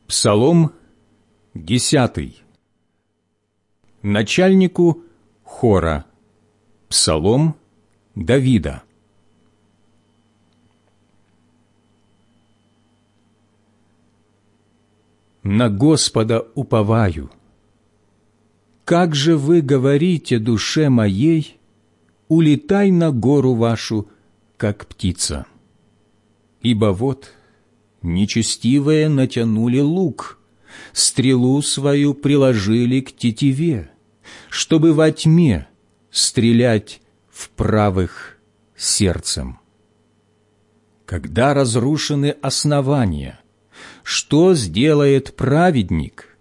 Псалом 10. Начальнику хора. Псалом Давида. На Господа уповаю. Как же вы говорите душе моей: улетай на гору вашу, как птица. Ибо вот нечестивые натянули лук, стрелу свою приложили к тетиве, чтобы во тьме стрелять в правых сердцем. Когда разрушены основания, что сделает праведник?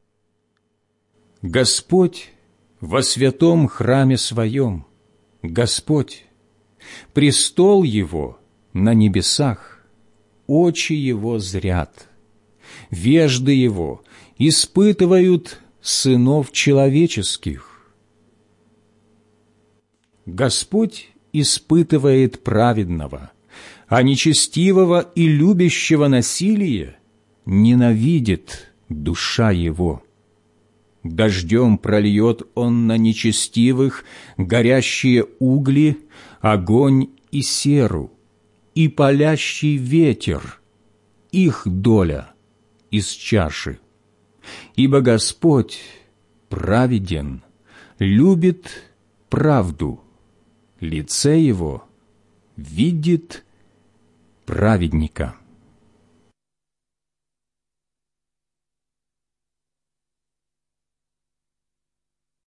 Господь во святом храме своем, Господь, престол Его на небесах, очи Его зрят, вежды Его испытывают сынов человеческих. Господь испытывает праведного, а нечестивого и любящего насилие ненавидит душа его. Дождем прольет Он на нечестивых горящие угли, огонь и серу, и палящий ветер, их доля из чаши. Ибо Господь праведен, любит правду, лице Его видит праведника.